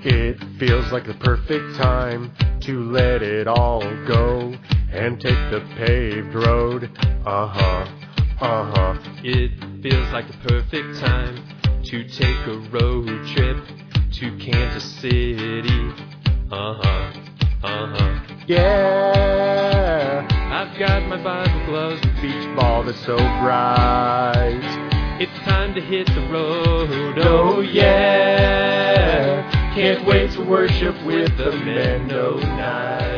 It feels like the perfect time to let it all go and take the paved road. It feels like the perfect time to take a road trip to Kansas City. Yeah, I've got my Bible gloves, beach ball that's so bright. it's time to hit the road. Oh yeah, can't wait to worship with the Mennonites.